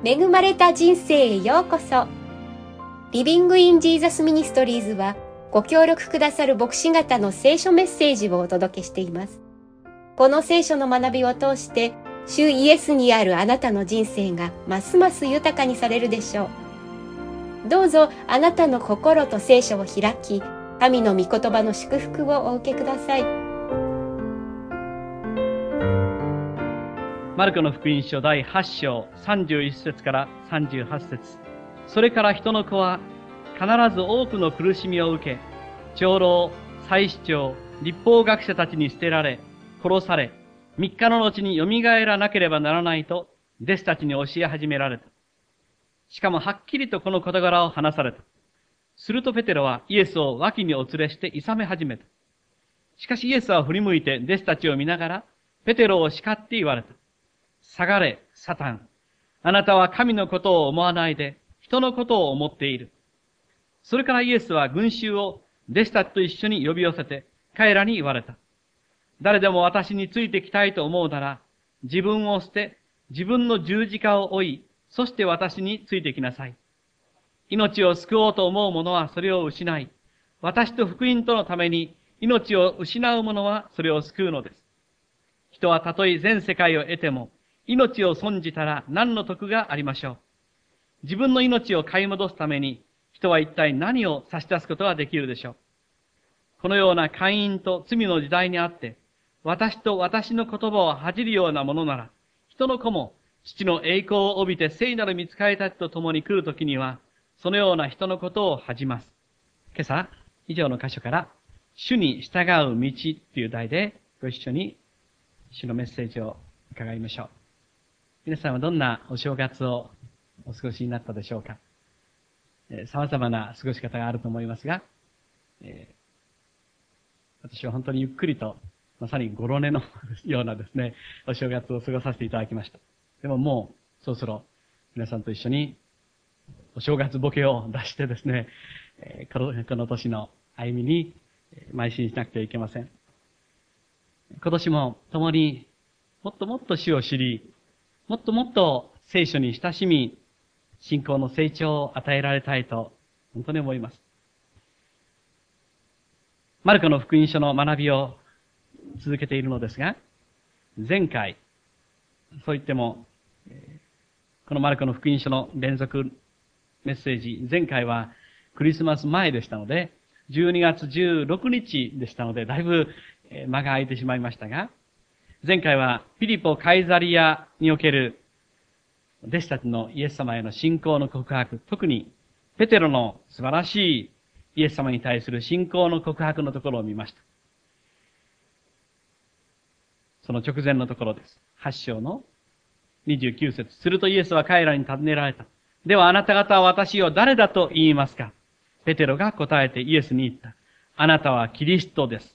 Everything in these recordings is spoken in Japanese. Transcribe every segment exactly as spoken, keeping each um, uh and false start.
恵まれた人生へようこそ。リビングインジーザスミニストリーズはご協力くださる牧師方の聖書メッセージをお届けしています。この聖書の学びを通して主イエスにあるあなたの人生がますます豊かにされるでしょう。どうぞあなたの心と聖書を開き、神の御言葉の祝福をお受けください。 マルコの福音書だいはち章さんじゅういっ節からさんじゅうはち節。それから人の子は必ず多くの苦しみを受け、長老、祭司長、律法学者たちに捨てられ、殺され、三日の後に蘇らなければならないと、弟子たちに教え始められた。しかもはっきりとこの事柄を話された。するとペテロはイエスを脇にお連れして諌め始めた。しかしイエスは振り向いて弟子たちを見ながら、ペテロを叱って言われた。下がれ、サタン。あなたは神のことを思わないで、人のことを思っている。それからイエスは群衆を弟子たちと一緒に呼び寄せて、彼らに言われた。誰でも私についてきたいと思うなら、自分を捨て、自分の十字架を追い、そして私についてきなさい。命を救おうと思う者はそれを失い、私と福音とのために命を失う者はそれを救うのです。人はたとえ全世界を得ても、命を損じたら何の得がありましょう。自分の命を買い戻すために、人は一体何を差し出すことができるでしょう。このような姦淫と罪の時代にあって、私と私の言葉を恥じるようなものなら、人の子も父の栄光を帯びて聖なる御使いたちと共に来るときには、そのような人のことを恥じます。今朝、以上の箇所から、主に従う道という題で、ご一緒に主のメッセージを伺いましょう。皆さんはどんなお正月をお過ごしになったでしょうか。えー、様々な過ごし方があると思いますが、えー、私は本当にゆっくりと、まさにゴロ寝のようなですね、お正月を過ごさせていただきました。でももう、そろそろ皆さんと一緒にお正月ボケを出してですね、えー、この、この年の歩みに邁進しなくてはいけません。今年も共にもっともっと主を知り、もっともっと聖書に親しみ、信仰の成長を与えられたいと、本当に思います。マルコの福音書の学びを続けているのですが、前回、そう言っても、このマルコの福音書の連続メッセージ、前回はクリスマス前でしたので、じゅうにがつじゅうろくにちでしたので、だいぶ間が空いてしまいましたが、前回はピリポ・カイザリアにおける弟子たちのイエス様への信仰の告白、特にペテロの素晴らしいイエス様に対する信仰の告白のところを見ました。その直前のところです。はち章のにじゅうきゅう節。するとイエスは彼らに尋ねられた。ではあなた方は私を誰だと言いますか？ペテロが答えてイエスに言った。あなたはキリストです。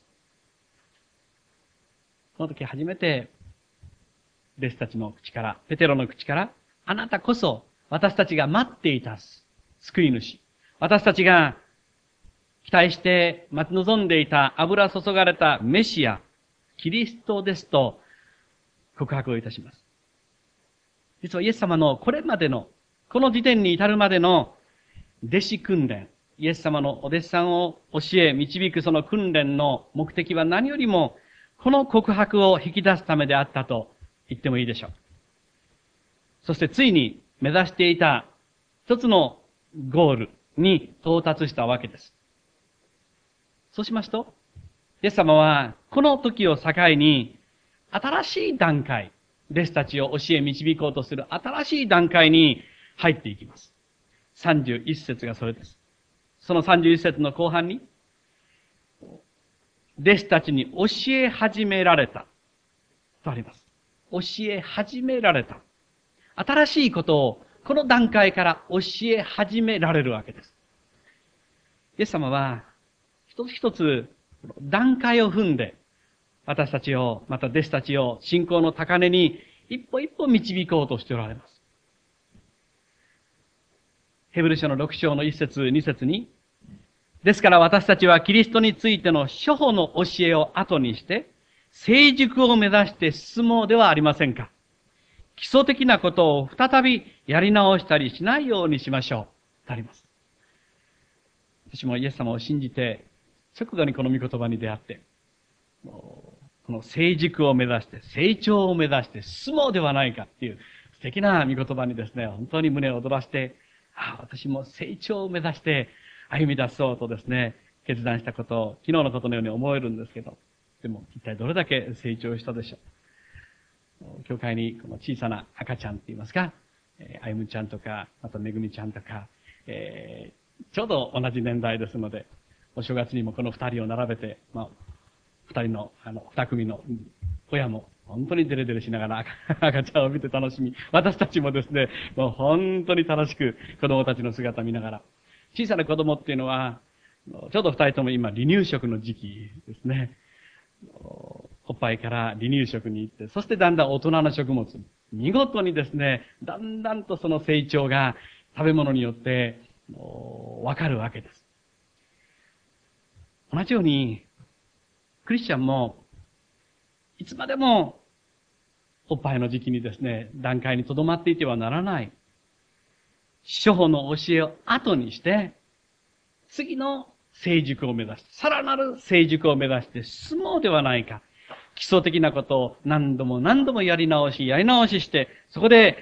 その時初めて、弟子たちの口から、ペテロの口から、あなたこそ私たちが待っていた救い主。私たちが期待して待ち望んでいた油注がれたメシア、キリストですと告白をいたします。実はイエス様のこれまでの、この時点に至るまでの弟子訓練、イエス様のお弟子さんを教え導くその訓練の目的は何よりもこの告白を引き出すためであったと言ってもいいでしょう。そしてついに目指していた一つのゴールに到達したわけです。そうしますと、イエス様はこの時を境に新しい段階、弟子たちを教え導こうとする新しい段階に入っていきます。さんじゅういっ節がそれです。そのさんじゅういっ節の後半に、弟子たちに教え始められた。とあります。教え始められた。新しいことをこの段階から教え始められるわけです。イエス様は一つ一つ段階を踏んで私たちを、また弟子たちを信仰の高値に一歩一歩導こうとしておられます。ヘブル書のろく章のいっ節に節に、ですから私たちはキリストについての初歩の教えを後にして、成熟を目指して進もうではありませんか。 基礎的なことを再びやり直したりしないようにしましょう。とあります。私もイエス様を信じて、直後にこの御言葉に出会って、この成熟を目指して、成長を目指して進もうではないかっていう素敵な御言葉にですね、本当に胸を躍らして、ああ、私も成長を目指して歩み出そうとですね、決断したことを、昨日のことのように思えるんですけど、でも一体どれだけ成長したでしょう。教会にこの小さな赤ちゃんって言いますか、えー、あゆむちゃんとか、まためぐみちゃんとか、えー、ちょうど同じ年代ですので、お正月にもこの二人を並べて、まあ、二人の、あの、二組の親も本当にデレデレしながら赤赤ちゃんを見て楽しみ、私たちもですね、もう本当に楽しく子供たちの姿を見ながら、小さな子供っていうのは、ちょうど二人とも今離乳食の時期ですね。おっぱいから離乳食に行って、そしてだんだん大人の食物。見事にですね、だんだんとその成長が食べ物によってわかるわけです。同じように、クリスチャンも、いつまでもおっぱいの時期にですね、段階に留まっていてはならない。諸法の教えを後にして、次の成熟を目指して、さらなる成熟を目指して進もうではないか。基礎的なことを何度も何度もやり直し、やり直しして、そこで、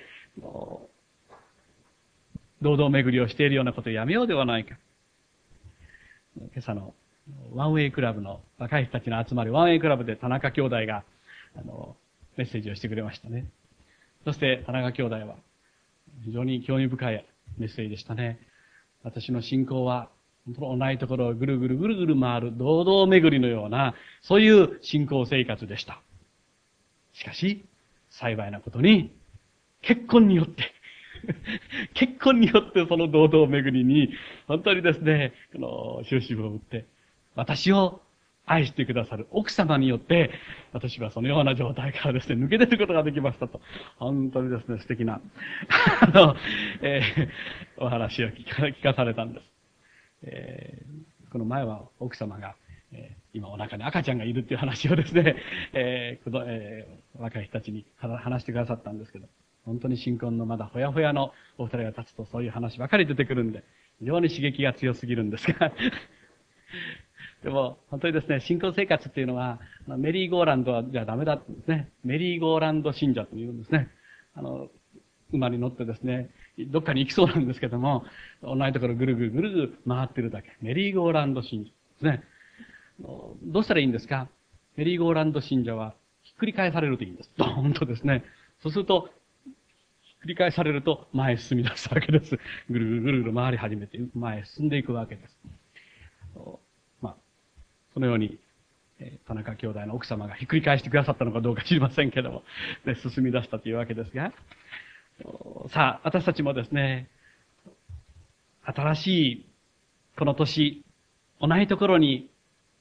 堂々巡りをしているようなことをやめようではないか。今朝のワンウェイクラブの若い人たちの集まり、ワンウェイクラブで田中兄弟が、あの、メッセージをしてくれましたね。そして田中兄弟は、非常に興味深いメッセージでしたね。私の信仰は、本当の同いところをぐるぐるぐるぐる回る堂々巡りのような、そういう信仰生活でした。しかし、幸いなことに、結婚によって、結婚によってその堂々巡りに、本当にですね、この終止符を打って、私を愛してくださる奥様によって、私はそのような状態からですね、抜け出ることができましたと。本当にですね、素敵な、あの、えー、お話を聞か、聞かされたんです。えー、この前は奥様が、えー、今お腹に赤ちゃんがいるっていう話をですね、えーえー、若い人たちに話してくださったんですけど、本当に新婚のまだほやほやのお二人が立つとそういう話ばかり出てくるんで、非常に刺激が強すぎるんですが、でも、本当にですね、信仰生活っていうのは、メリーゴーランドはじゃダメだってですね、メリーゴーランド信者というんですね。あの、馬に乗ってですね、どっかに行きそうなんですけども、同じところぐるぐるぐるぐる回ってるだけ。メリーゴーランド信者ですね。どうしたらいいんですか？メリーゴーランド信者は、ひっくり返されるといいんです。ドーンとですね。そうすると、ひっくり返されると前へ進み出すわけです。ぐるぐるぐるぐる回り始めて、前へ進んでいくわけです。まあ、そのように、田中兄弟の奥様がひっくり返してくださったのかどうか知りませんけども、ね、進み出したというわけですが、さあ、私たちもですね、新しいこの年、同じところに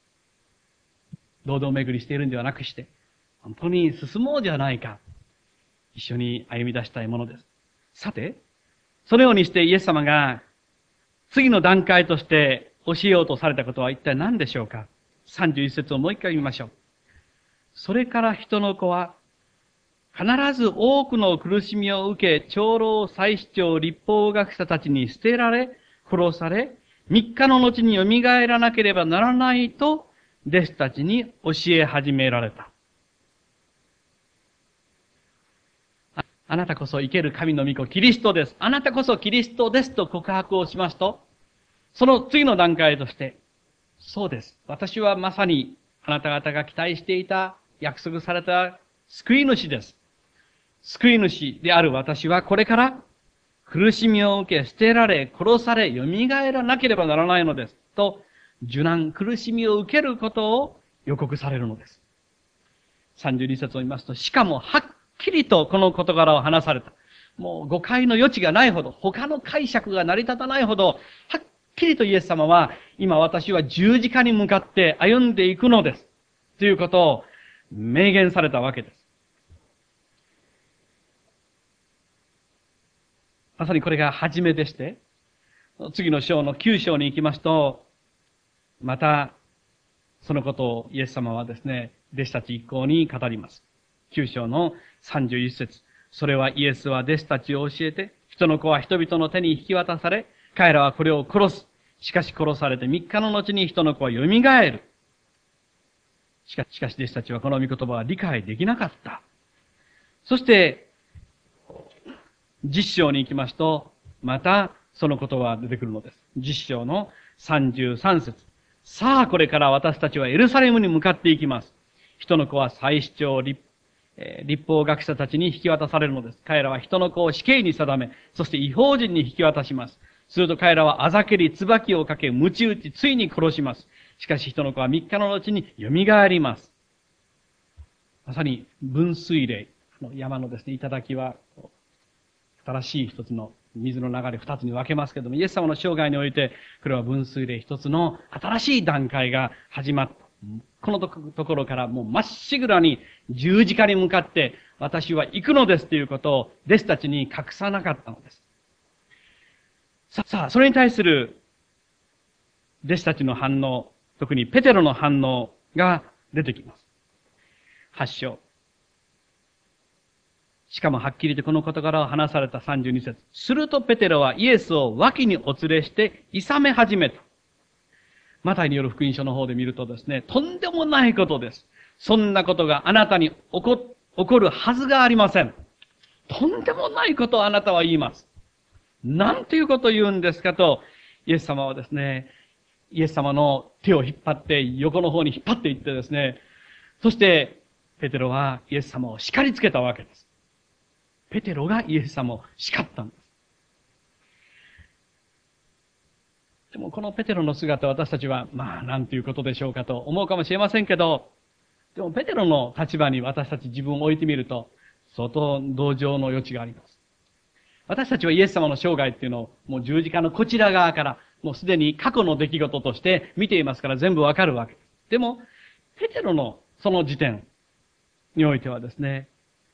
堂々巡りしているんではなくして、本当に進もうではないか、一緒に歩み出したいものです。さて、そのようにしてイエス様が次の段階として教えようとされたことは一体何でしょうか？さんじゅういち節をもう一回見ましょう。それから人の子は、必ず多くの苦しみを受け、長老、祭司長、律法学者たちに捨てられ、殺され、三日の後に蘇らなければならないと、弟子たちに教え始められた。あ、あなたこそ生ける神の御子、キリストです。あなたこそキリストですと告白をしますと、その次の段階として、そうです。私はまさにあなた方が期待していた、約束された救い主です。救い主である私はこれから苦しみを受け、捨てられ、殺され、蘇らなければならないのです。と、受難、苦しみを受けることを予告されるのです。さんじゅうに節を見ますと、しかもはっきりとこの事柄を話された。もう誤解の余地がないほど、他の解釈が成り立たないほど、はっきりとイエス様は、今私は十字架に向かって歩んでいくのです。ということを明言されたわけです。まさにこれが初めでして、次の章のきゅう章に行きますと、また、そのことをイエス様はですね、弟子たち一行に語ります。きゅう章のさんじゅういち節。 それはイエスは弟子たちを教えて、人の子は人々の手に引き渡され、彼らはこれを殺す。しかし殺されて三日の後に人の子は蘇る。しかし、しかし弟子たちはこの御言葉は理解できなかった。そして、実章に行きますと、またその言葉が出てくるのです。実章のさんじゅうさん節。さあこれから私たちはエルサレムに向かっていきます。人の子は祭司長、立立法学者たちに引き渡されるのです。彼らは人の子を死刑に定め、そして違法人に引き渡します。すると彼らはあざけり、椿をかけ、鞭打ち、ついに殺します。しかし人の子は三日の後に蘇ります。まさに分水嶺、山のですね、頂は、新しい一つの水の流れ二つに分けますけれども、イエス様の生涯において、これは分水嶺一つの新しい段階が始まった。このところからもうまっしぐらに十字架に向かって私は行くのですということを弟子たちに隠さなかったのです。さあ、さあそれに対する弟子たちの反応、特にペテロの反応が出てきます。八章。しかもはっきりとこの事柄を話されたさんじゅうに節。するとペテロはイエスを脇にお連れして諌め始めた。マタイによる福音書の方で見るとですね、とんでもないことです。そんなことがあなたに起こ、起こるはずがありません。とんでもないことをあなたは言います。なんていうことを言うんですかと、イエス様はですね、イエス様の手を引っ張って横の方に引っ張っていってですね、そしてペテロはイエス様を叱りつけたわけです。ペテロがイエス様を叱ったんです。でもこのペテロの姿を私たちは、まあなんていうことでしょうかと思うかもしれませんけど、でもペテロの立場に私たち自分を置いてみると、相当同情の余地があります。私たちはイエス様の生涯っていうのをもう十字架のこちら側からもうすでに過去の出来事として見ていますから全部わかるわけです。でも、ペテロのその時点においてはですね、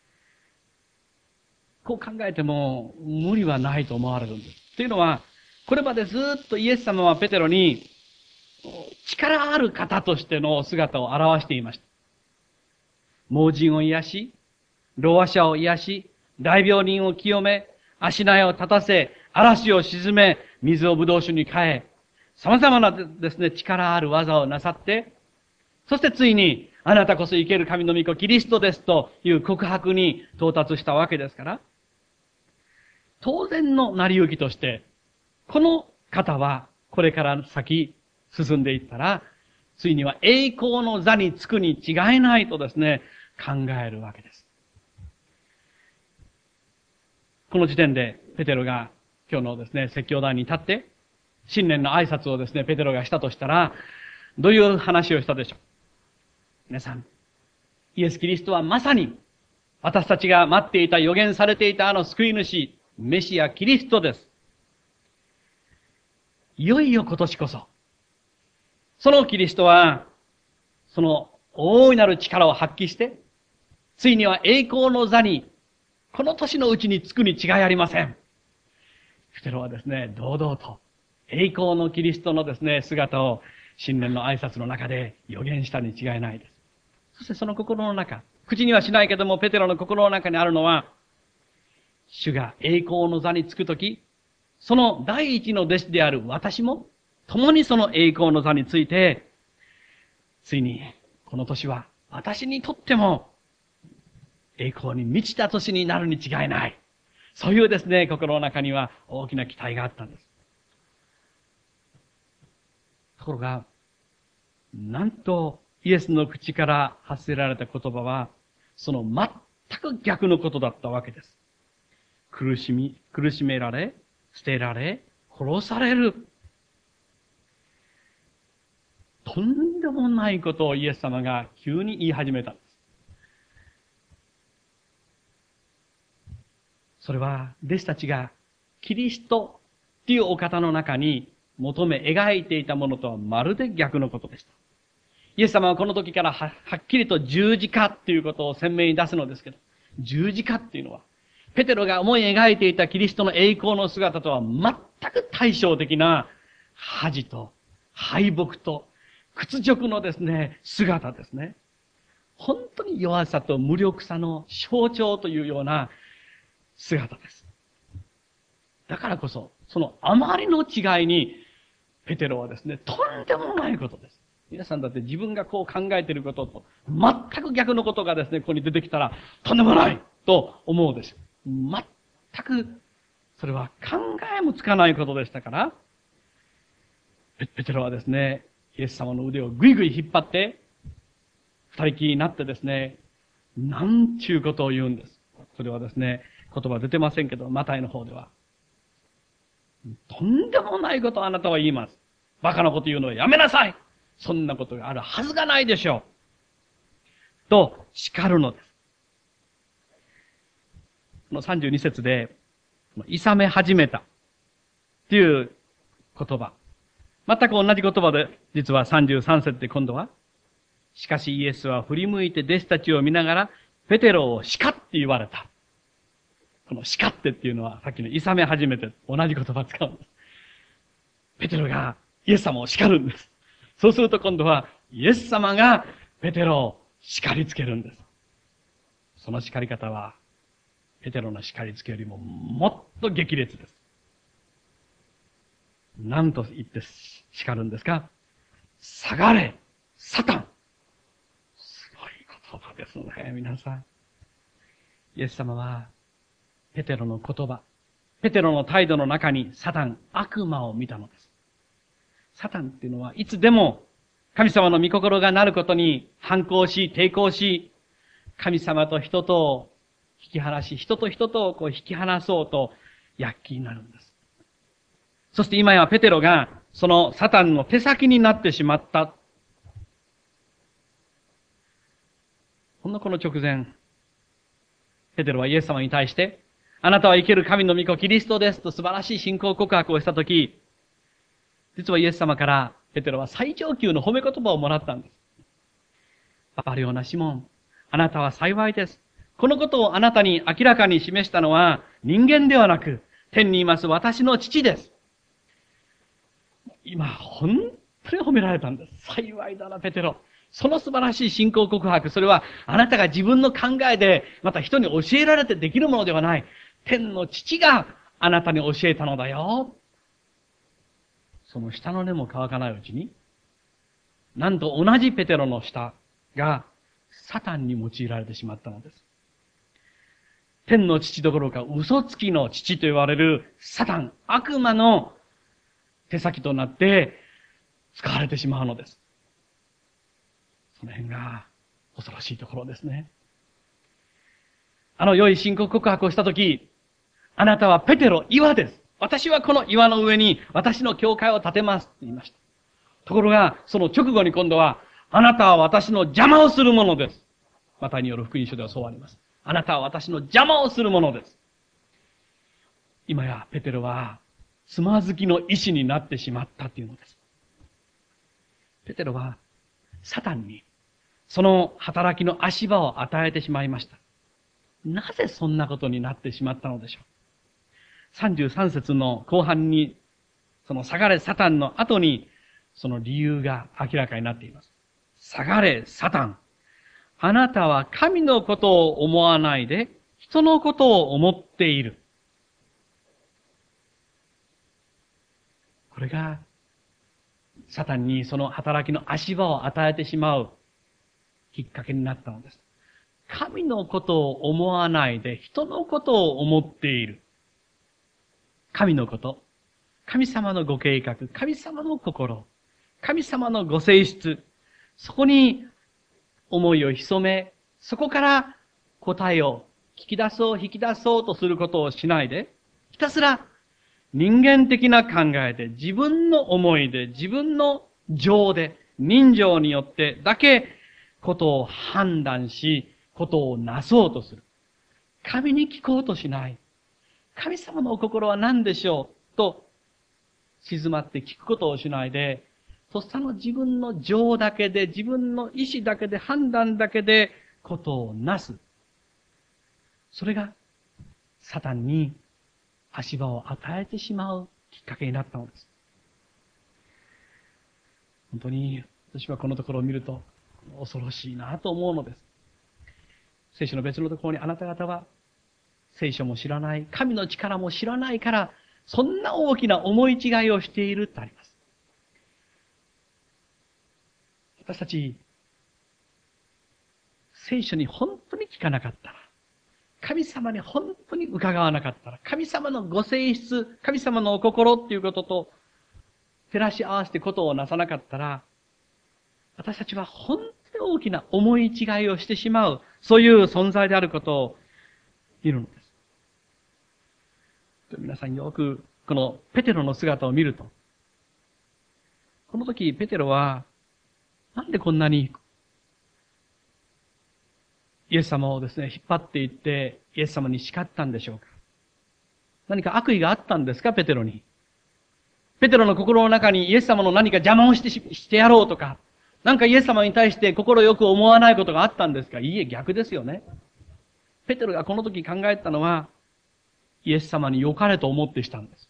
こう考えても無理はないと思われるんです。というのは、これまでずっとイエス様はペテロに力ある方としての姿を表していました。盲人を癒し、老婆者を癒し、大病人を清め、足苗を立たせ、嵐を沈め、水を葡萄酒に変え、様々なですね、力ある技をなさって、そしてついに、あなたこそ生ける神の御子キリストですという告白に到達したわけですから、当然の成り行きとして、この方はこれから先進んでいったら、ついには栄光の座につくに違いないとですね、考えるわけです。この時点でペテロが今日のですね、説教台に立って、新年の挨拶をですね、ペテロがしたとしたら、どういう話をしたでしょう。皆さん、イエス・キリストはまさに私たちが待っていた予言されていたあの救い主、メシア・キリストです。いよいよ今年こそ、そのキリストは、その大いなる力を発揮して、ついには栄光の座に、この年のうちにつくに違いありません。ペテロはですね、堂々と、栄光のキリストのですね、姿を新年の挨拶の中で予言したに違いないです。そしてその心の中、口にはしないけども、ペテロの心の中にあるのは、主が栄光の座につくとき、その第一の弟子である私も、共にその栄光の座について、ついに、この年は私にとっても、栄光に満ちた年になるに違いない。そういうですね、心の中には大きな期待があったんです。ところが、なんと、イエスの口から発せられた言葉は、その全く逆のことだったわけです。苦しみ、苦しめられ、捨てられ、殺される。とんでもないことをイエス様が急に言い始めたんです。それは、弟子たちがキリストっていうお方の中に求め描いていたものとはまるで逆のことでした。イエス様はこの時からははっきりと十字架っていうことを鮮明に出すのですけど、十字架っていうのは、ペテロが思い描いていたキリストの栄光の姿とは全く対照的な恥と敗北と屈辱のですね、姿ですね。本当に弱さと無力さの象徴というような、 姿です。だからこそ、そのあまりの違いに、ペテロはですね、とんでもないことです。皆さんだって自分がこう考えていることと、全く逆のことがですね、ここに出てきたら、とんでもないと思うです。全く、それは考えもつかないことでしたから、ペペテロはですね、イエス様の腕をぐいぐい引っ張って、二人きりになってですね、なんちゅうことを言うんです。それはですね、言葉出てませんけど、マタイの方では。とんでもないことをあなたは言います。バカなこと言うのはやめなさい。そんなことがあるはずがないでしょう。と叱るのです。このさんじゅうに節で、いさめ始めたっていう言葉。全く同じ言葉で、実はさんじゅうさん節で今度は、しかしイエスは振り向いて弟子たちを見ながら、ペテロを叱って言われた。この叱ってっていうのは、さっきのいさめ始めて同じ言葉を使うんです。ペテロがイエス様を叱るんです。そうすると今度は、イエス様がペテロを叱りつけるんです。その叱り方は、ペテロの叱りつけよりももっと激烈です。何と言って叱るんですか？下がれ、サタン。すごい言葉ですね、皆さん。イエス様は、ペテロの言葉、ペテロの態度の中にサタン、悪魔を見たのです。サタンっていうのはいつでも神様の御心がなることに反抗し、抵抗し、神様と人とを引き離し、人と人とをこう引き離そうと躍起になるんです。そして今やペテロがそのサタンの手先になってしまった。ほんのこの直前、ペテロはイエス様に対して、あなたは生ける神の御子キリストですと素晴らしい信仰告白をしたとき、実はイエス様からペテロは最上級の褒め言葉をもらったんです。バリオなシモン、あなたは幸いです。このことをあなたに明らかに示したのは人間ではなく、天にいます私の父です。今、本当に褒められたんです。幸いだな、ペテロ。その素晴らしい信仰告白、それはあなたが自分の考えで、また人に教えられてできるものではない。天の父があなたに教えたのだよ。その下の根も乾かないうちに、なんと同じペテロの下がサタンに用いられてしまったのです。天の父どころか嘘つきの父と言われるサタン、悪魔の手先となって使われてしまうのです。その辺が恐ろしいところですね。あの良い信仰告白をしたとき、あなたはペテロ、岩です。私はこの岩の上に私の教会を建てますって言いました。ところが、その直後に今度は、あなたは私の邪魔をするものです。マタイによる福音書ではそうあります。あなたは私の邪魔をするものです。今やペテロは、つまずきの意志になってしまったというのです。ペテロは、サタンに、その働きの足場を与えてしまいました。なぜそんなことになってしまったのでしょう。さんじゅうさん節の後半に、その下がれサタンの後に、その理由が明らかになっています。下がれサタン。あなたは神のことを思わないで、人のことを思っている。これが、サタンにその働きの足場を与えてしまうきっかけになったのです。神のことを思わないで、人のことを思っている。神のこと、神様のご計画、神様の心、神様のご性質、そこに思いを潜め、そこから答えを聞き出そう、引き出そうとすることをしないで、ひたすら人間的な考えで、自分の思いで、自分の情で、人情によってだけことを判断し、ことをなそうとする。神に聞こうとしない。神様のお心は何でしょうと静まって聞くことをしないで、とっさの自分の情だけで、自分の意志だけで、判断だけでことをなす。それがサタンに足場を与えてしまうきっかけになったのです。本当に私はこのところを見ると恐ろしいなと思うのです。聖書の別のところにあなた方は聖書も知らない、神の力も知らないから、そんな大きな思い違いをしているとあります。私たち、聖書に本当に聞かなかったら、神様に本当に伺わなかったら、神様のご性質、神様のお心っていうことと照らし合わせてことをなさなかったら、私たちは本当に大きな思い違いをしてしまう、そういう存在であることを言うのです。皆さんよくこのペテロの姿を見ると、この時ペテロはなんでこんなにイエス様をですね、引っ張っていってイエス様に叱ったんでしょうか。何か悪意があったんですか、ペテロに。ペテロの心の中にイエス様の何か邪魔をしてし、してやろうとか、なんかイエス様に対して心よく思わないことがあったんですか。いいえ、逆ですよね。ペテロがこの時考えたのは、イエス様に良かれと思ってしたんです。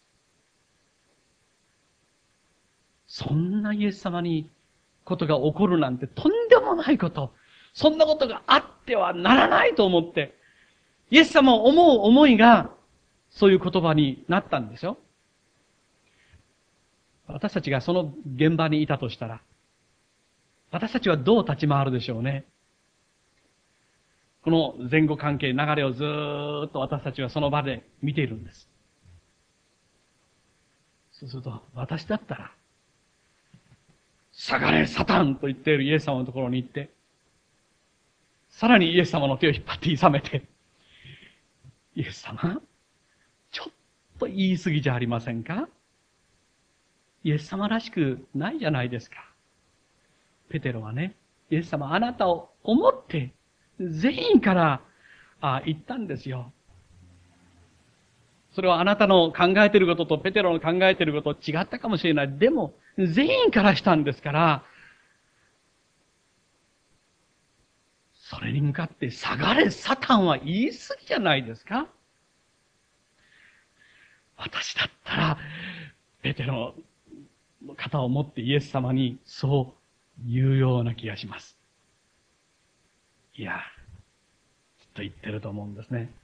そんなイエス様にことが起こるなんてとんでもないこと。そんなことがあってはならないと思って、イエス様を思う思いが、そういう言葉になったんですよ。私たちがその現場にいたとしたら、私たちはどう立ち回るでしょうね。この前後関係、流れをずーっと私たちはその場で見ているんです。そうすると、私だったら、下がれサタンと言っているイエス様のところに行って、さらにイエス様の手を引っ張っていさめて、イエス様、ちょっと言い過ぎじゃありませんか？イエス様らしくないじゃないですか。ペテロはね、イエス様あなたを思って、全員からあ言ったんですよ。それはあなたの考えていることとペテロの考えていること違ったかもしれない。でも、全員からしたんですから、それに向かって下がれサタンは言い過ぎじゃないですか？私だったら、ペテロの肩を持ってイエス様にそう言うような気がします。いや、きっと言ってると思うんですね。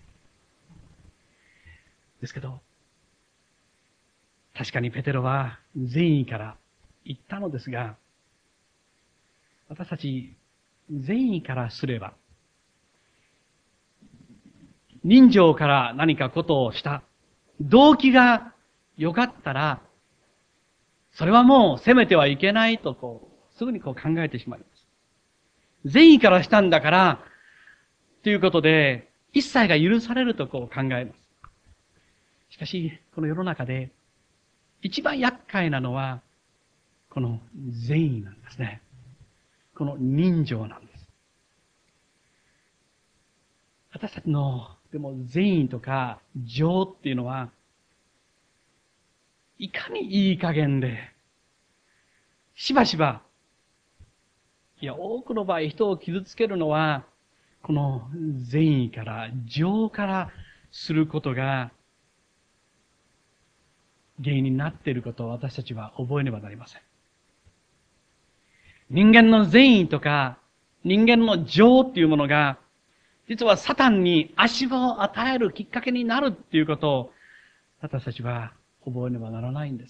ですけど、確かにペテロは善意から言ったのですが、私たち善意からすれば、人情から何かことをした、動機が良かったら、それはもう責めてはいけないとこう、すぐにこう考えてしまいます。善意からしたんだから、ということで、一切が許されるとこう考えます。しかし、この世の中で、一番厄介なのは、この善意なんですね。この人情なんです。私たちの、でも善意とか情っていうのは、いかにいい加減で、しばしば、いや、多くの場合人を傷つけるのは、この善意から、情からすることが、原因になっていることを私たちは覚えねばなりません。人間の善意とか、人間の情っていうものが、実はサタンに足場を与えるきっかけになるっていうことを、私たちは覚えねばならないんです。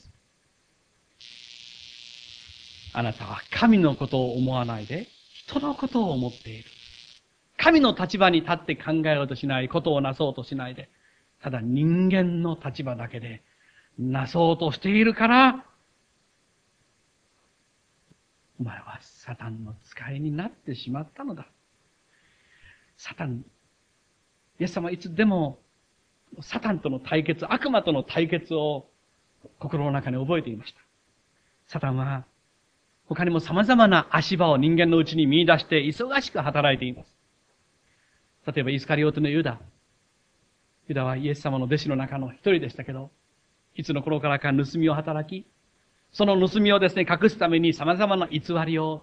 あなたは神のことを思わないで、人のことを思っている。神の立場に立って考えようとしない、ことをなそうとしないで、ただ人間の立場だけでなそうとしているから、お前はサタンの使いになってしまったのだ。サタン、イエス様はいつでもサタンとの対決、悪魔との対決を心の中に覚えていました。サタンは他にも様々な足場を人間のうちに見出して忙しく働いています。例えばイスカリオテのユダ。ユダはイエス様の弟子の中の一人でしたけど、いつの頃からか盗みを働き、その盗みをですね、隠すために様々な偽りを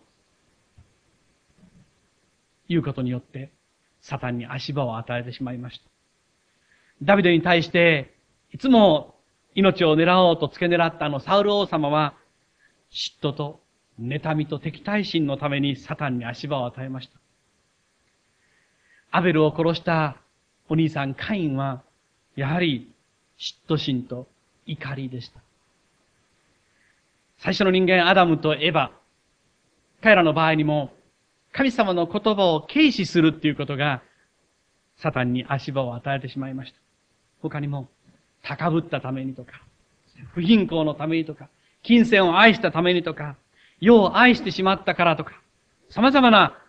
言うことによって、サタンに足場を与えてしまいました。ダビデに対して、いつも命を狙おうと付け狙ったあのサウル王様は、嫉妬と妬みと敵対心のためにサタンに足場を与えました。アベルを殺したお兄さんカインは、やはり嫉妬心と怒りでした。最初の人間アダムとエバ、彼らの場合にも、神様の言葉を軽視するっていうことが、サタンに足場を与えてしまいました。他にも、高ぶったためにとか、不貧困のためにとか、金銭を愛したためにとか、世を愛してしまったからとか、様々な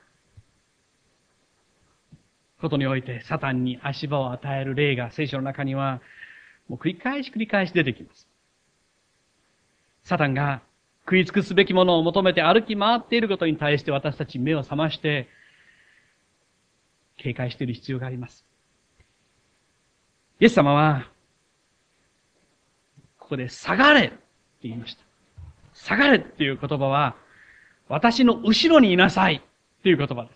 ことにおいてサタンに足場を与える例が聖書の中には、もう繰り返し繰り返し出てきます。サタンが食い尽くすべきものを求めて歩き回っていることに対して私たち目を覚まして警戒している必要があります。イエス様はここで下がれって言いました。下がれっていう言葉は私の後ろにいなさいっていう言葉です。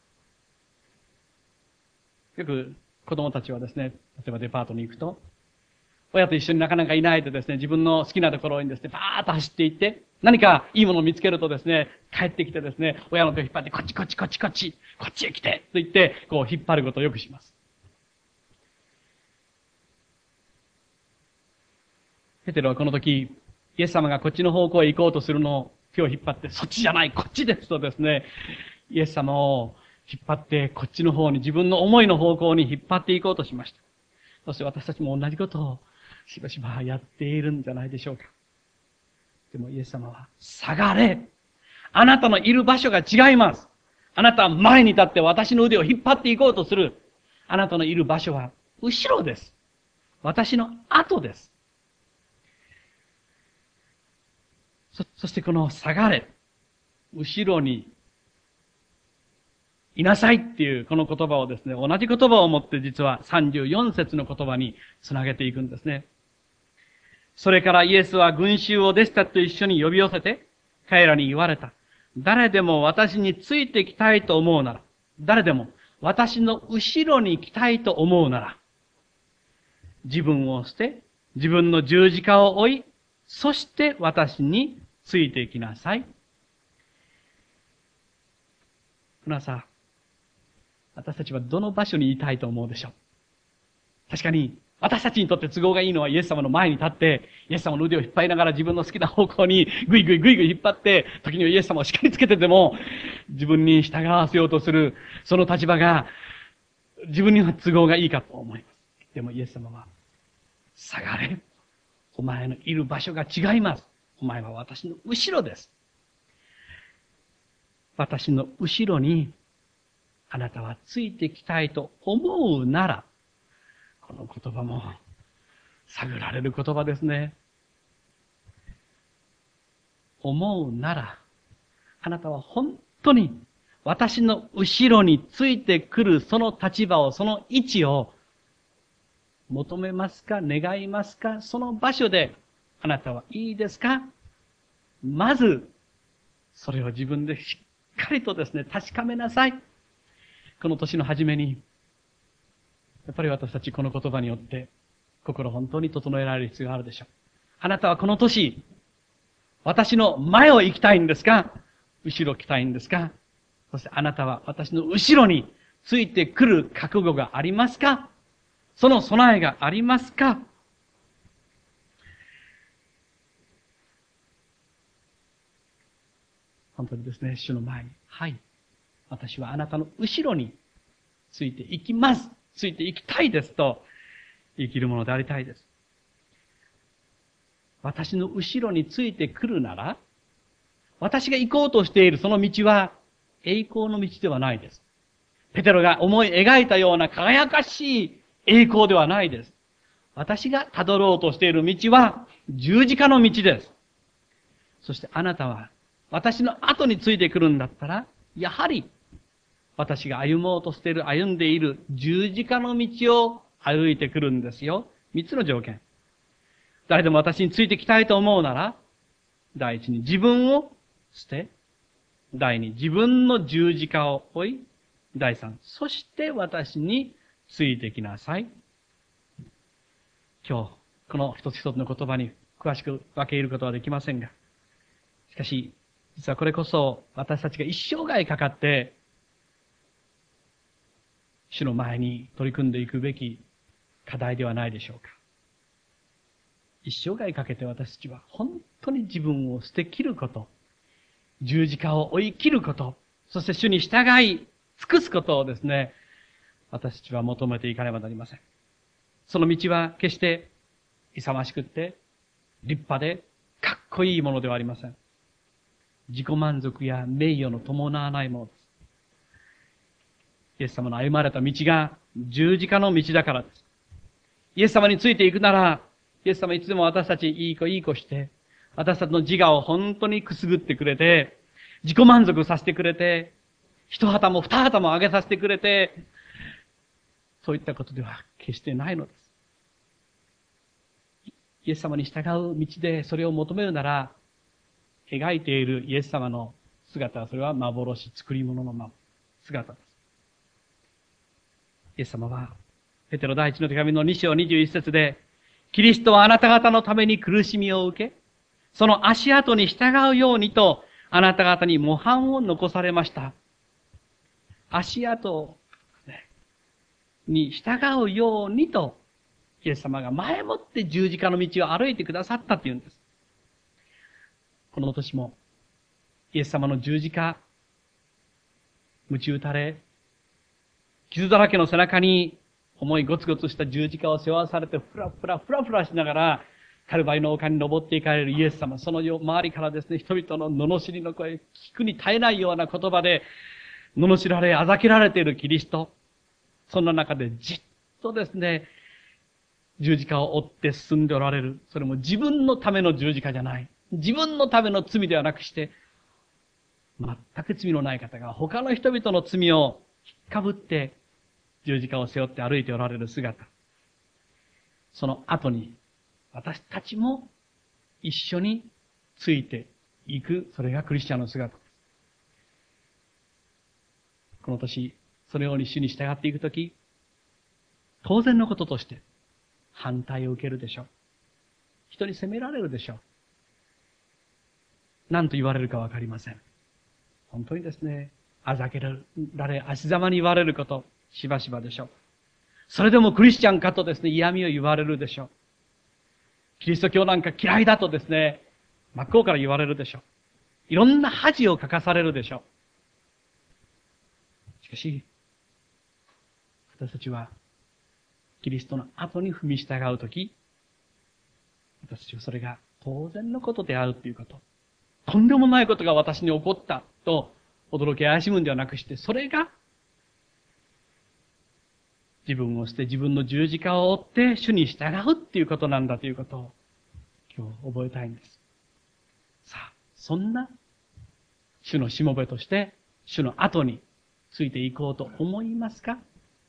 よく子供たちはですね、例えばデパートに行くと、親と一緒になかなかいないとですね、自分の好きなところにですね、バーッと走っていって、何かいいものを見つけるとですね、帰ってきてですね、親の手を引っ張って、こっちこっちこっちこっち、こっちへ来てと言って、こう引っ張ることをよくします。ペテロはこの時、イエス様がこっちの方向へ行こうとするのを手を引っ張って、そっちじゃない、こっちですとですね、イエス様を引っ張って、こっちの方に、自分の思いの方向に引っ張っていこうとしました。そして私たちも同じことをしばしばやっているんじゃないでしょうか。でもイエス様は、下がれ。あなたのいる場所が違います。あなたは前に立って私の腕を引っ張っていこうとする。あなたのいる場所は後ろです。私の後です。そ、そしてこの下がれ。後ろにいなさいっていうこの言葉をですね、同じ言葉を持って実はさんじゅうよん節の言葉につなげていくんですね。それからイエスは群衆を弟子たちと一緒に呼び寄せて、彼らに言われた。誰でも私についてきたいと思うなら、誰でも私の後ろに来たいと思うなら、自分を捨て、自分の十字架を追い、そして私についてきなさい。皆さん、私たちはどの場所にいたいと思うでしょう。確かに、私たちにとって都合がいいのはイエス様の前に立って、イエス様の腕を引っ張りながら自分の好きな方向にぐいぐいぐいぐい引っ張って、時にはイエス様を叱りつけてでも、自分に従わせようとする、その立場が、自分には都合がいいかと思います。でもイエス様は、下がれ。お前のいる場所が違います。お前は私の後ろです。私の後ろに、あなたはついてきたいと思うなら、この言葉も探られる言葉ですね。思うなら、あなたは本当に私の後ろについてくるその立場を、その位置を求めますか、願いますか、その場所であなたはいいですか？まず、それを自分でしっかりとですね、確かめなさい。この年の初めに、やっぱり私たちこの言葉によって、心本当に整えられる必要があるでしょう。あなたはこの年、私の前を行きたいんですか？後ろ来たいんですか？そしてあなたは私の後ろについてくる覚悟がありますか？その備えがありますか？本当にですね、主の前に、はい。私はあなたの後ろについていきます。ついていきたいですと生きるものでありたいです。私の後ろについてくるなら、私が行こうとしているその道は栄光の道ではないです。ペテロが思い描いたような輝かしい栄光ではないです。私が辿ろうとしている道は十字架の道です。そしてあなたは私の後についてくるんだったら、やはり私が歩もうとしている、歩んでいる十字架の道を歩いてくるんですよ。三つの条件。誰でも私についてきたいと思うなら、第一に自分を捨て、第二、自分の十字架を追い、第三、そして私についてきなさい。今日、この一つ一つの言葉に詳しく分け入ることはできませんが、しかし、実はこれこそ私たちが一生涯かかって主の前に取り組んでいくべき課題ではないでしょうか。一生涯かけて私たちは本当に自分を捨て切ること、十字架を追い切ること、そして主に従い尽くすことをですね、私たちは求めていかねばなりません。その道は決して勇ましくって立派でかっこいいものではありません。自己満足や名誉の伴わないものです。イエス様の歩まれた道が十字架の道だからです。イエス様についていくなら、イエス様いつでも私たちいい子いい子して、私たちの自我を本当にくすぐってくれて、自己満足させてくれて、一旗も二旗も上げさせてくれて、そういったことでは決してないのです。イエス様に従う道でそれを求めるなら、描いているイエス様の姿は、それは幻、作り物の姿です。イエス様は、ペテロ第一の手紙のに章にじゅういっ節で、キリストはあなた方のために苦しみを受け、その足跡に従うようにと、あなた方に模範を残されました。足跡に従うようにと、イエス様が前もって十字架の道を歩いてくださったっていうんです。この年も、イエス様の十字架、鞭打たれ、傷だらけの背中に重いゴツゴツした十字架を背負わされて、ふらふらふらふらしながら、カルバリの丘に登っていかれるイエス様、その周りからですね、人々の罵りの声、聞くに耐えないような言葉で、罵られ、あざけられているキリスト。そんな中でじっとですね、十字架を追って進んでおられる。それも自分のための十字架じゃない。自分のための罪ではなくして、全く罪のない方が他の人々の罪を引っかぶって十字架を背負って歩いておられる姿。その後に私たちも一緒についていく、それがクリスチャンの姿です。この年、そのように主に従っていくとき、当然のこととして反対を受けるでしょう。人に責められるでしょう。何と言われるかわかりません。本当にですね、あざけられ、足ざまに言われること、しばしばでしょう。それでもクリスチャンかとですね、嫌味を言われるでしょう。キリスト教なんか嫌いだとですね、真っ向から言われるでしょう。いろんな恥をかかされるでしょう。しかし、私たちは、キリストの後に踏み従うとき、私たちはそれが当然のことであるということ。とんでもないことが私に起こったと驚き怪しむんではなくして、それが自分を捨て自分の十字架を追って主に従うっていうことなんだということを今日覚えたいんです。さあ、そんな主のしもべとして主の後についていこうと思いますか？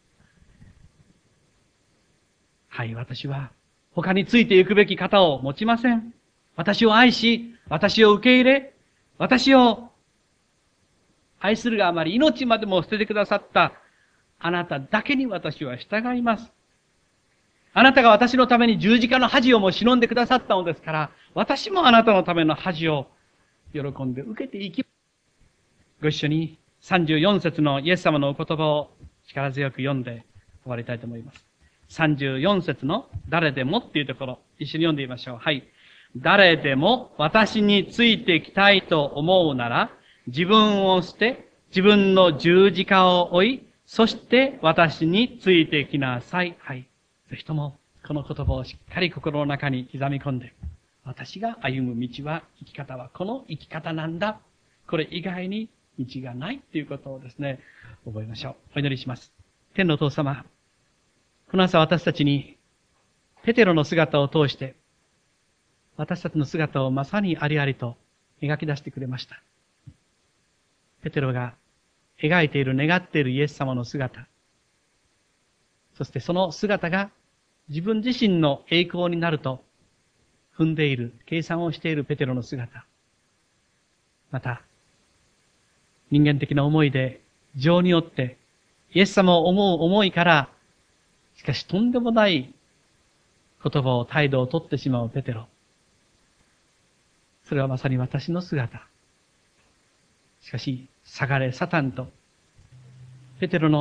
はい、私は他についていくべき方を持ちません。私を愛し、私を受け入れ、私を愛するがあまり命までも捨ててくださったあなただけに私は従います。あなたが私のために十字架の恥をも忍んでくださったのですから、私もあなたのための恥を喜んで受けていき、ご一緒にさんじゅうよん節のイエス様のお言葉を力強く読んで終わりたいと思います。さんじゅうよん節の誰でもっていうところ、一緒に読んでみましょう。はい。誰でも私についてきたいと思うなら、自分を捨て、自分の十字架を追い、そして私についてきなさい。はい。ぜひともこの言葉をしっかり心の中に刻み込んで、私が歩む道は、生き方はこの生き方なんだ。これ以外に道がないということをですね、覚えましょう。お祈りします。天のお父様、この朝私たちにペテロの姿を通して、私たちの姿をまさにありありと描き出してくれました。ペテロが描いている、願っているイエス様の姿、そしてその姿が自分自身の栄光になると踏んでいる、計算をしているペテロの姿、また人間的な思いで情によってイエス様を思う思いから、しかしとんでもない言葉を、態度をとってしまうペテロ、それはまさに私の姿。しかし、下がれサタンと、ペテロの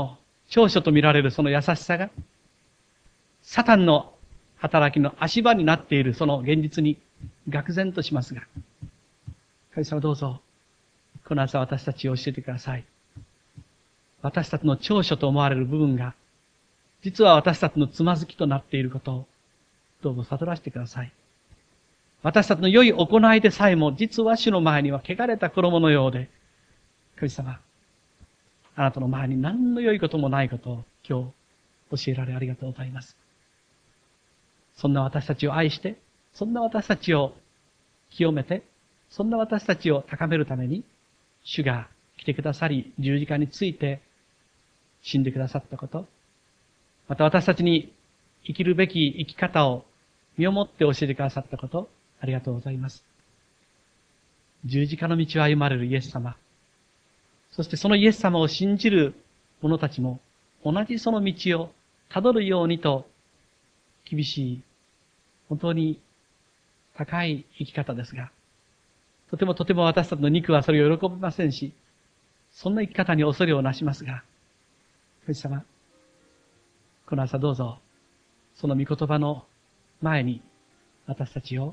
長所と見られるその優しさが、サタンの働きの足場になっているその現実に愕然としますが、神様どうぞ、この朝私たちを教えてください。私たちの長所と思われる部分が、実は私たちのつまずきとなっていることを、どうぞ悟らせてください。私たちの良い行いでさえも、実は主の前には汚れた衣のようで、神様、あなたの前に何の良いこともないことを今日教えられありがとうございます。そんな私たちを愛して、そんな私たちを清めて、そんな私たちを高めるために、主が来てくださり、十字架について死んでくださったこと、また私たちに生きるべき生き方を身をもって教えてくださったこと、ありがとうございます。十字架の道を歩まれるイエス様、そしてそのイエス様を信じる者たちも、同じその道を辿るようにと、厳しい、本当に高い生き方ですが、とてもとても私たちの肉はそれを喜びませんし、そんな生き方に恐れをなしますが、神様、この朝どうぞ、その御言葉の前に私たちを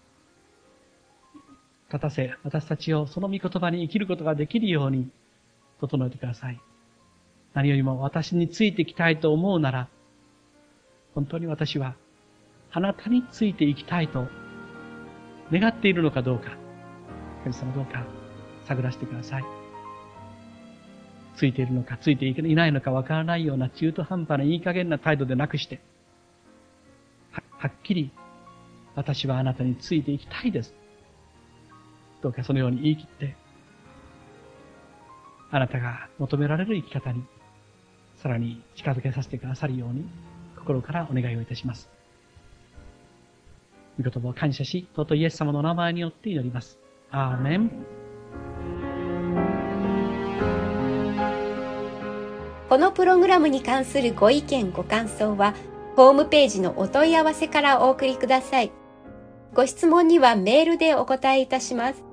立たせ、私たちをその御言葉に生きることができるように整えてください。何よりも私についていきたいと思うなら、本当に私はあなたについていきたいと願っているのかどうか、神様どうか探らせてください。ついているのかついていないのかわからないような中途半端ないい加減な態度でなくして、は、はっきり私はあなたについていきたいです。どうかそのように言い切って、あなたが求められる生き方にさらに近づけさせてくださるように心からお願いをいたします。御言葉を感謝し、尊いイエス様の名前によって祈ります。アーメン。 このプログラムに関するご意見ご感想はホームページのお問い合わせからお送りください。ご質問にはメールでお答えいたします。